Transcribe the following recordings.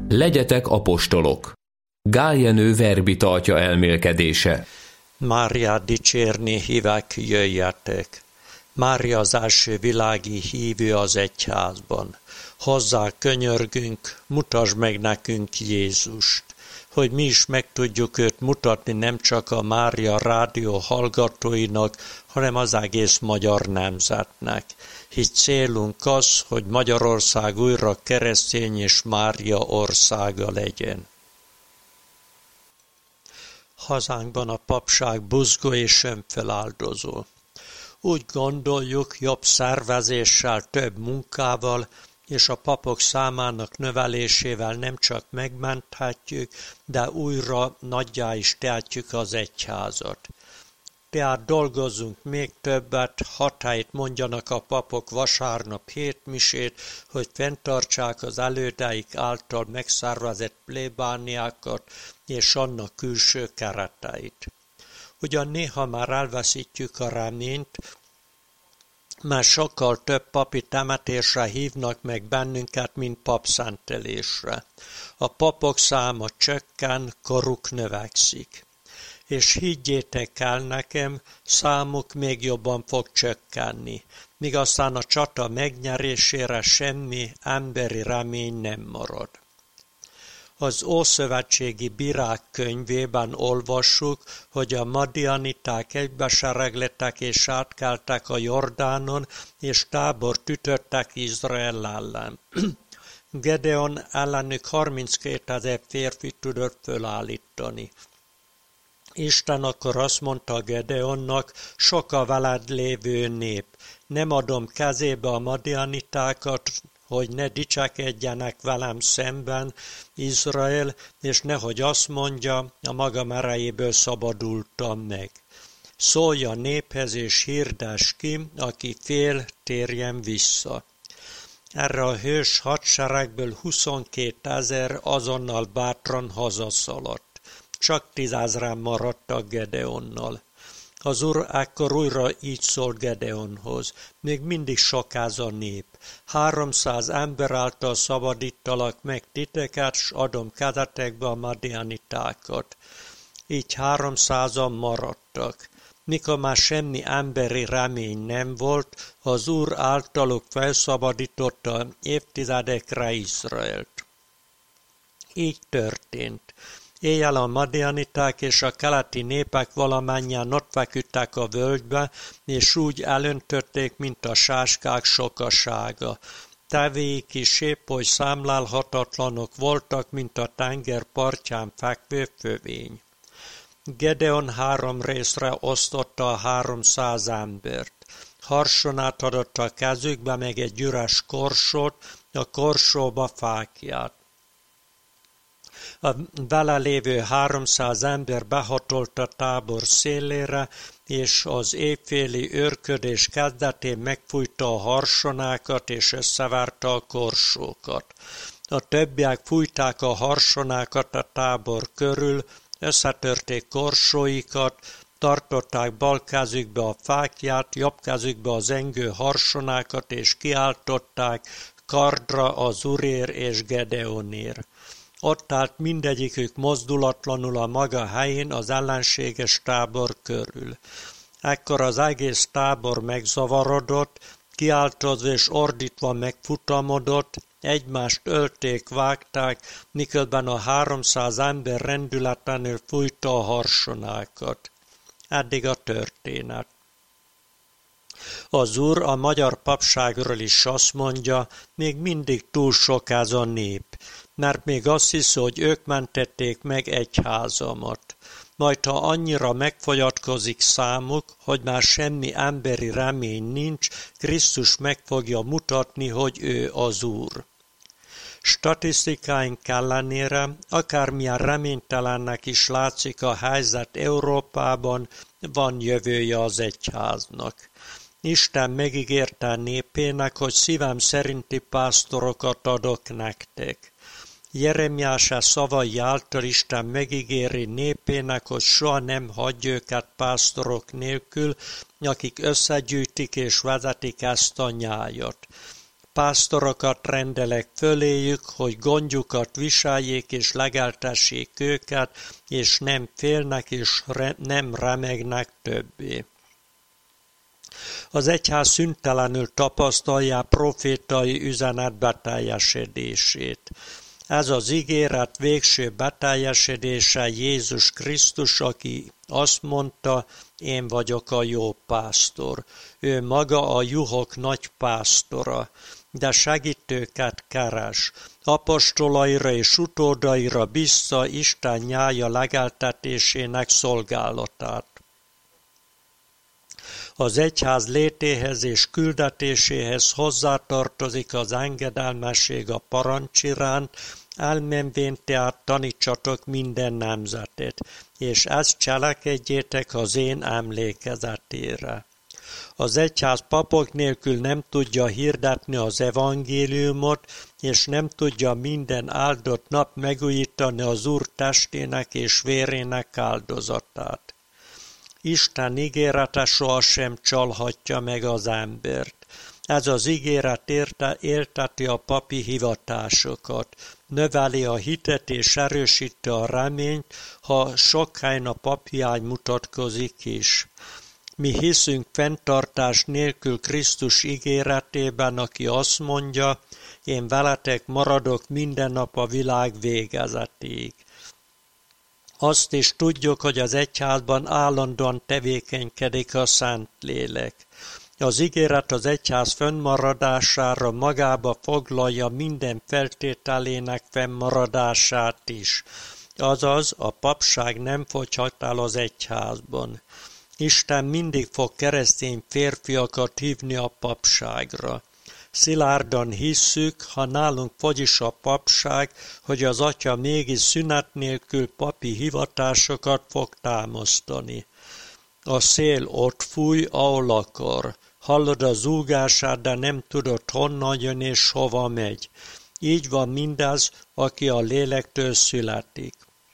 Legyetek apostolok. Gál Jenő verbitartja elmélkedése. Máriát dicsérni hívek, jöjjetek. Mária az első világi hívő az egyházban. Hozzá könyörgünk, mutasd meg nekünk Jézust, hogy mi is meg tudjuk őt mutatni nem csak a Mária rádió hallgatóinak, hanem az egész magyar nemzetnek. Így célunk az, hogy Magyarország újra keresztény és Mária országa legyen. Hazánkban a papság buzgó és önfeláldozó. Úgy gondoljuk, jobb szervezéssel, több munkával és a papok számának növelésével nem csak megmenthetjük, de újra nagyjá is tehetjük az egyházat. Tehát dolgozzunk még többet, 6 helyet mondjanak a papok vasárnap 7 misét, hogy fenntartsák az elődeik által megszervezett plébániákat és annak külső kereteit. Ugyan néha már elveszítjük a reményt, mert sokkal több papi temetésre hívnak meg bennünket, mint papszentelésre. A papok száma csökken, koruk növekszik. És higgyétek el nekem, számuk még jobban fog csökkenni, míg aztán a csata megnyerésére semmi emberi remény nem marad. Az Ószövetségi Bírák könyvében olvassuk, hogy a madianiták egybeseregletek és átkeltek a Jordánon, és tábort ütöttek Izrael ellen. Gedeon ellenük 32 000 férfi tudott fölállítani. Isten akkor azt mondta Gedeonnak, sok a veled lévő nép, nem adom kezébe a madianitákat, hogy ne dicsekedjenek velem szemben Izrael, és nehogy azt mondja, a magam erejéből szabadultam meg. Szólj a néphez és hirdess ki, aki fél, térjen vissza. Erre a hős hadseregből 22 000 azonnal bátran hazaszaladt. Csak 10 000-en maradtak Gedeonnal. Az Úr ekkor újra így szólt Gedeonhoz, még mindig sokáz a nép. 300 ember által szabadítalak meg titeket, s adom kezetekbe a madianitákat. Így 300-an maradtak. Mikor már semmi emberi remény nem volt, az Úr általuk felszabadította évtizedekre Izraelt. Így történt. Éjjel a madianiták és a keleti népek valamennyien ott feküdtek a völgybe, és úgy elöntötték, mint a sáskák sokasága. Tevéik is épp oly számlálhatatlanok voltak, mint a tenger partján fekvő fövény. Gedeon 3 részre osztotta a 300 embert. Harsonát adott a kezükbe, meg egy üres korsót, a korsóba fáklyát. A vele lévő 300 ember behatolt a tábor szélére, és az éjféli őrködés kezdetén megfújta a harsonákat, és összevárta a korsókat. A többiek fújták a harsonákat a tábor körül, összetörték korsóikat, tartották bal kezükbe a fáklyát, jobb kezükbe az engő harsonákat, és kiáltották kardra az Úrér és Gedeonér. Ott állt mindegyikük mozdulatlanul a maga helyén az ellenséges tábor körül. Ekkor az egész tábor megzavarodott, kiáltozva és ordítva megfutamodott, egymást ölték, vágták, miközben a 300 ember rendületlenül fújta a harsonákat. Eddig a történet. Az Úr a magyar papságról is azt mondja, még mindig túl sok ez a nép, mert még azt hiszi, hogy ők mentették meg egyházamat. Majd ha annyira megfogyatkozik számuk, hogy már semmi emberi remény nincs, Krisztus meg fogja mutatni, hogy ő az Úr. Statisztikáink ellenére, akármilyen reménytelennek is látszik a helyzet Európában, van jövője az egyháznak. Isten megígérte népének, hogy szívem szerinti pásztorokat adok nektek. Jeremiás szavai által Isten megígéri népének, hogy soha nem hagyja őket pásztorok nélkül, akik összegyűjtik és vezetik ezt a nyájat. Pásztorokat rendelek föléjük, hogy gondjukat viseljék és legeltessék őket, és nem félnek és nem remegnek többé. Az egyház szüntelenül tapasztalja profétai üzenet beteljesedését. Ez az ígéret végső beteljesedése Jézus Krisztus, aki azt mondta, én vagyok a jó pásztor. Ő maga a juhok nagy pásztora, de segítőket keres. Apostolaira és utódaira bízza Isten nyája legeltetésének szolgálatát. Az egyház létéhez és küldetéséhez hozzátartozik az engedelmesség a parancs iránt, elmenvén tehát tanítsatok minden nemzetet, és ezt cselekedjétek az én emlékezetére. Az egyház papok nélkül nem tudja hirdetni az evangéliumot, és nem tudja minden áldott nap megújítani az Úr testének és vérének áldozatát. Isten ígérete sohasem csalhatja meg az embert. Ez az ígéret élteti a papi hivatásokat, növeli a hitet és erősíti a reményt, ha sok helyen a papjány mutatkozik is. Mi hiszünk fenntartás nélkül Krisztus ígéretében, aki azt mondja, én veletek maradok minden nap a világ végezetéig. Azt is tudjuk, hogy az egyházban állandóan tevékenykedik a Szentlélek. Az ígéret az egyház fönnmaradására magába foglalja minden feltételének fennmaradását is. Azaz, a papság nem fogyhat el az egyházban. Isten mindig fog keresztény férfiakat hívni a papságra. Szilárdan hisszük, ha nálunk fogy is a papság, hogy az Atya mégis szünet nélkül papi hivatásokat fog támasztani. A szél ott fúj, ahol akar. Hallod a zúgását, de nem tudod, honnan jön és hova megy. Így van mindaz, aki a lélektől születik.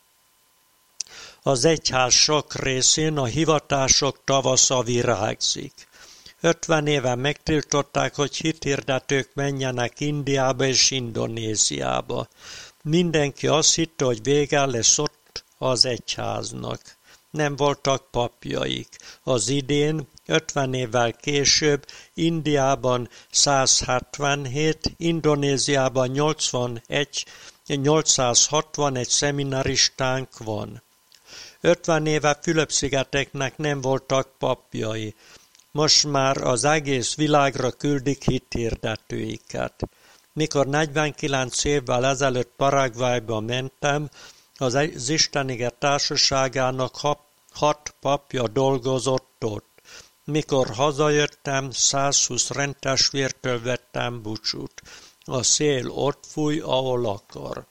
Az egyház sok részén a hivatások tavasza virágzik. 50 éve megtiltották, hogy hithirdetők menjenek Indiába és Indonéziába. Mindenki azt hitte, hogy vége lesz ott az egyháznak. Nem voltak papjaik. Az idén, 50 évvel később, Indiában 177, Indonéziában 861 szeminaristánk van. 50 éve Fülöp-szigeteknek nem voltak papjai. Most már az egész világra küldik hithirdetőiket. Mikor 49 évvel ezelőtt Paraguayba mentem, az Istenige Társaságának 6 papja dolgozott ott. Mikor hazajöttem, 120 rendtestvértől vettem búcsút. A szél ott fúj, ahol akar.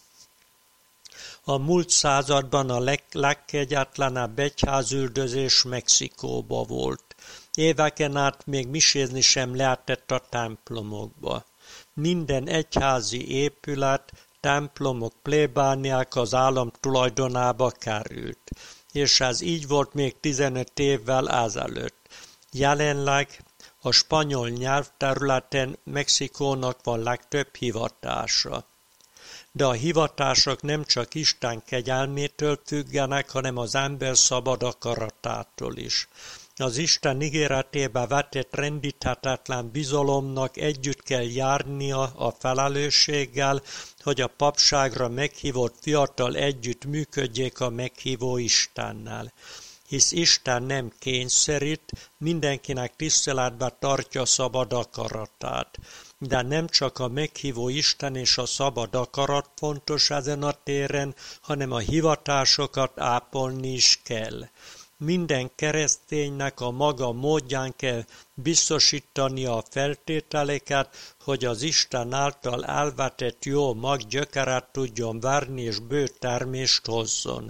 A múlt században a legkegyetlenebb egyházüldözés Mexikóba volt. Éveken át még misézni sem lehetett a templomokba. Minden egyházi épület, templomok, plébániák az állam tulajdonába került, és ez így volt még 15 évvel ezelőtt. Jelenleg a spanyol nyelvterületen Mexikónak van legtöbb hivatása. De a hivatások nem csak Isten kegyelmétől függenek, hanem az ember szabad akaratától is. Az Isten ígéretébe vetett rendíthetetlen bizalomnak együtt kell járnia a felelősséggel, hogy a papságra meghívott fiatal együtt működjék a meghívó Istennel. Hisz Isten nem kényszerít, mindenkinek tiszteletbe tartja szabad akaratát. De nem csak a meghívó Isten és a szabad akarat fontos ezen a téren, hanem a hivatásokat ápolni is kell. Minden kereszténynek a maga módján kell biztosítania a feltételeket, hogy az Isten által elvetett jó mag gyökeret tudjon verni és bő termést hozzon.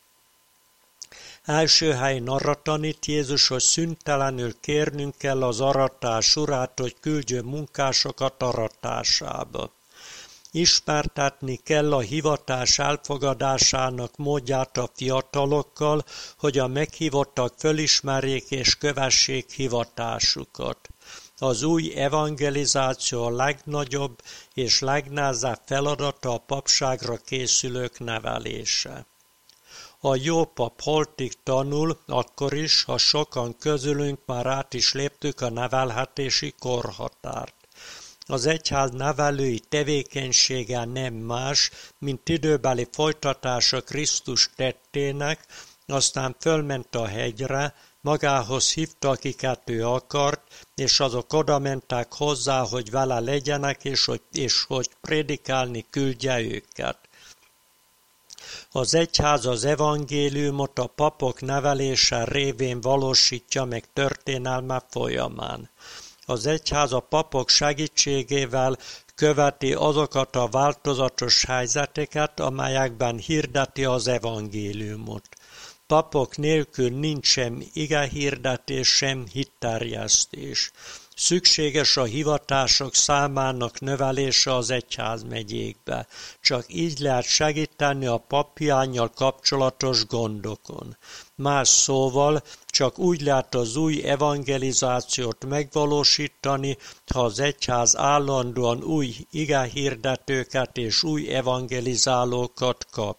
Első helyen arra tanít Jézus, hogy szüntelenül kérnünk kell az aratás urát, hogy küldjön munkásokat aratásába. Ismertetni kell a hivatás elfogadásának módját a fiatalokkal, hogy a meghívottak fölismerjék és kövessék hivatásukat. az új evangelizáció a legnagyobb és legnehezebb feladata a papságra készülők nevelése. A jó pap holtig tanul, akkor is, ha sokan közülünk már át is léptük a nevelhetési korhatárt. Az egyház nevelői tevékenysége nem más, mint időbeli folytatása Krisztus tettének, aztán fölment a hegyre, magához hívta, akiket ő akart, és azok odamentek hozzá, hogy vele legyenek, és hogy prédikálni küldje őket. Az egyház az evangéliumot a papok nevelése révén valósítja meg történelme folyamán. Az egyház a papok segítségével követi azokat a változatos helyzeteket, amelyekben hirdeti az evangéliumot. Papok nélkül nincs sem igehirdetés, sem hitterjesztés. Szükséges a hivatások számának növelése az egyházmegyékbe. Csak így lehet segíteni a paphiánnyal kapcsolatos gondokon. Más szóval, csak úgy lehet az új evangelizációt megvalósítani, ha az egyház állandóan új igehirdetőket és új evangelizálókat kap.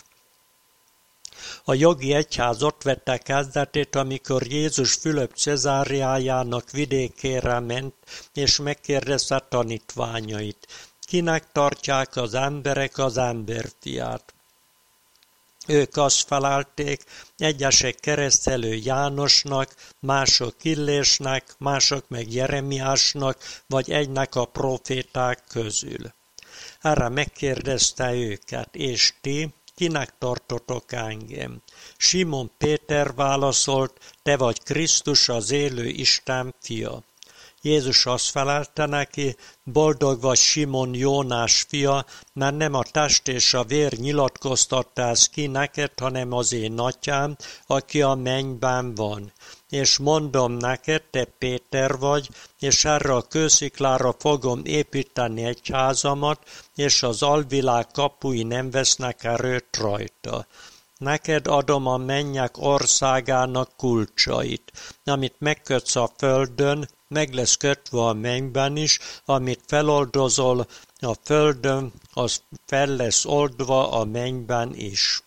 A jogi egyház ott vette kezdetét, amikor Jézus Fülöp Cezáreájának vidékére ment, és megkérdezte tanítványait. Kinek tartják az emberek az emberfiát? Ők azt felelték, egyesek keresztelő Jánosnak, mások Illésnek, mások meg Jeremiásnak, vagy egynek a proféták közül. Erre megkérdezte őket, és ti, kinek tartotok engem? Simon Péter válaszolt, te vagy Krisztus, az élő Isten fia. Jézus azt felelte neki, boldog vagy Simon Jónás fia, mert nem a test és a vér nyilatkoztatta ezt ki neked, hanem az én atyám, aki a mennyben van. És mondom neked, te Péter vagy, és erre a kősziklára fogom építeni egyházamat, és az alvilág kapui nem vesznek erőt rajta. Neked adom a mennyek országának kulcsait, amit megkötsz a földön, meg lesz kötve a mennyben is, amit feloldozol a földön, az fel lesz oldva a mennyben is.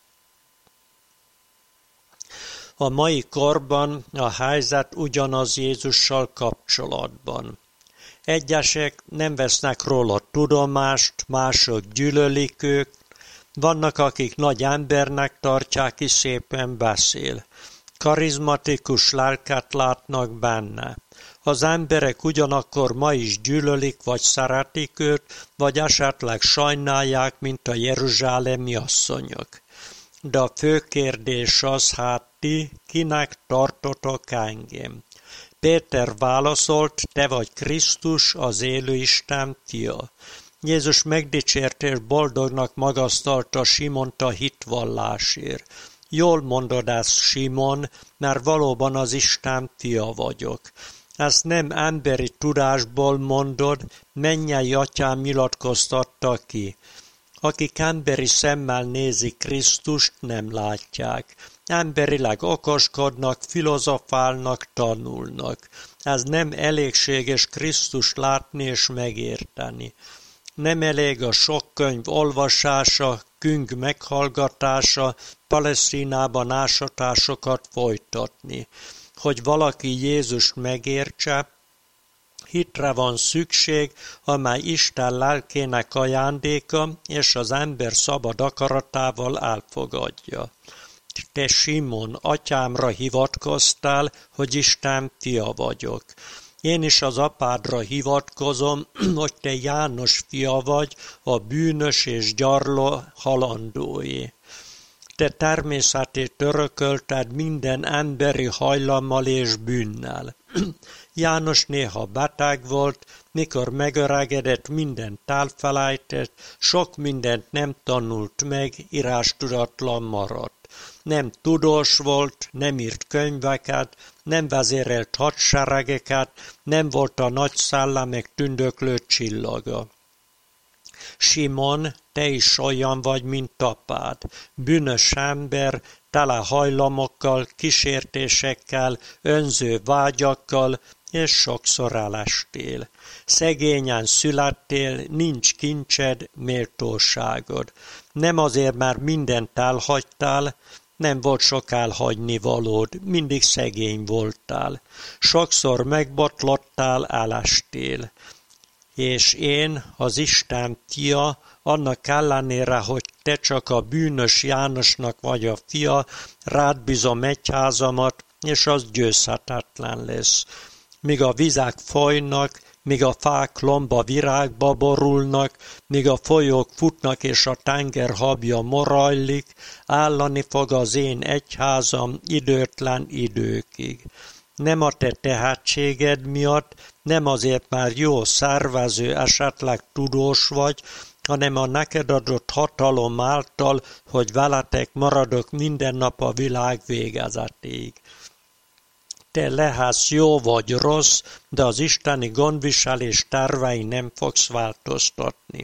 A mai korban a helyzet ugyanaz Jézussal kapcsolatban. Egyesek nem vesznek róla tudomást, mások gyűlölik őt, vannak, akik nagy embernek tartják, és szépen beszél. Karizmatikus lelket látnak benne. Az emberek ugyanakkor ma is gyűlölik, vagy szeretik őt, vagy esetleg sajnálják, mint a jeruzsálemi asszonyok. De a fő kérdés az, hát ti, kinek tartotok engem? Péter válaszolt, te vagy Krisztus, az élő Isten fia. Jézus megdicsért és boldognak magasztalta Simont a hitvallásért. Jól mondod ezt, Simon, mert valóban az Isten fia vagyok. Ezt nem emberi tudásból mondod, mennyei atyám nyilatkoztatta ki. Akik emberi szemmel nézik Krisztust, nem látják. Emberileg okoskodnak, filozofálnak, tanulnak. Ez nem elégséges Krisztust látni és megérteni. Nem elég a sok könyv olvasása, küng meghallgatása, Palesztinában ásatásokat folytatni. Hogy valaki Jézust megértse, hitre van szükség, amely Isten lelkének ajándéka, és az ember szabad akaratával elfogadja. Te Simon, atyámra hivatkoztál, hogy Isten fia vagyok. Én is az apádra hivatkozom, hogy te János fia vagy, a bűnös és gyarló halandóé. Te természetét örökölted minden emberi hajlammal és bűnnel. János néha beteg volt, mikor megöregedett, mindent elfelejtett, sok mindent nem tanult meg, írástudatlan maradt. Nem tudós volt, nem írt könyveket, nem vezérelt hadseregeket, nem volt a nagy szellemek tündöklő csillaga. Simon, te is olyan vagy, mint apád, bűnös ember, tele hajlamokkal, kísértésekkel, önző vágyakkal, és sokszor elestél. Szegényen születtél, nincs kincsed, méltóságod. Nem azért, mert mindent elhagytál, nem volt sok elhagyni valód, mindig szegény voltál. Sokszor megbotlottál, elestél. És én, az Isten fia, annak ellenére, hogy te csak a bűnös Jánosnak vagy a fia, rád bízom egyházamat, és az győzhetetlen lesz. Míg a vizek folynak, míg a fák lomba virágba borulnak, míg a folyók futnak és a tenger habja morajlik, állani fog az én egyházam időtlen időkig. Nem a te tehetséged miatt, nem azért, mert jó szervező, esetleg tudós vagy, hanem a neked adott hatalom által, hogy veletek maradok minden nap a világ végezetéig. Te lehetsz jó vagy rossz, de az isteni gondviselés tervei nem fogsz változtatni.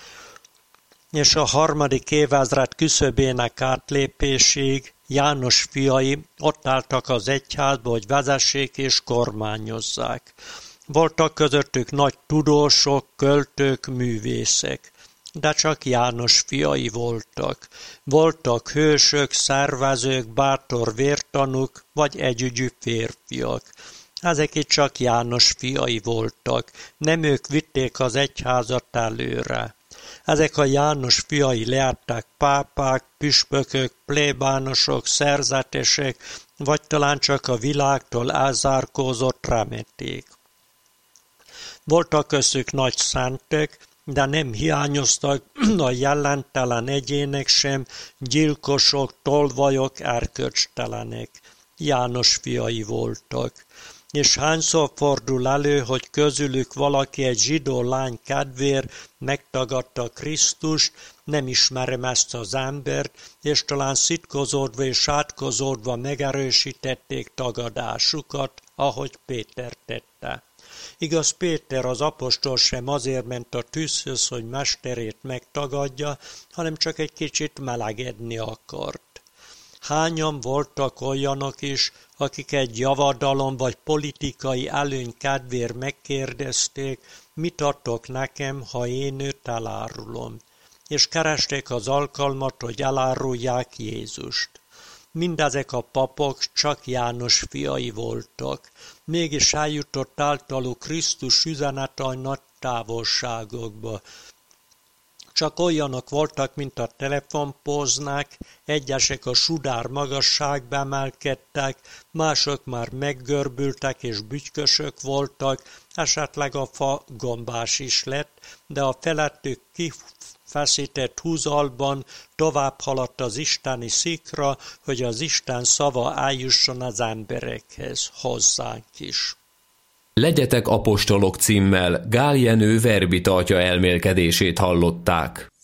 És a 3. évezred küszöbének átlépéséig János fiai ott álltak az egyházba, hogy vezessék és kormányozzák. Voltak közöttük nagy tudósok, költők, művészek, de csak János fiai voltak. Voltak hősök, szervezők, bátor vértanúk, vagy együgyű férfiak. Ezek itt csak János fiai voltak, nem ők vitték az egyházat előre. Ezek a János fiai lehettek pápák, püspökök, plébánosok, szerzetesek, vagy talán csak a világtól elzárkózott remeték. Voltak köztük nagy szentek, de nem hiányoztak a jellentelen egyének sem, gyilkosok, tolvajok, erkölcstelenek. János fiai voltak. És hányszor fordul elő, hogy közülük valaki egy zsidó lány kedvéért megtagadta Krisztust, nem ismerem ezt az embert, és talán szitkozódva és átkozódva megerősítették tagadásukat, ahogy Péter tette. Igaz, Péter az apostol sem azért ment a tűzhöz, hogy mesterét megtagadja, hanem csak egy kicsit melegedni akart. Hányan voltak olyanok is, akik egy javadalom vagy politikai előny kedvéért megkérdezték, mit adtok nekem, ha én őt elárulom, és keresték az alkalmat, hogy elárulják Jézust. Mindezek a papok csak János fiai voltak, mégis eljutott általuk Krisztus üzenete a nagy távolságokba. Csak olyanok voltak, mint a telefonpóznák, egyesek a sudár magasságba emelkedtek, mások már meggörbültek és bütykösök voltak, esetleg a fa gombás is lett, de a felettük kifeszített húzalban tovább haladt az isteni szikra, hogy az Isten szava eljusson az emberekhez, hozzánk is. Legyetek apostolok címmel Gál Jenő verbitartja elmélkedését hallották.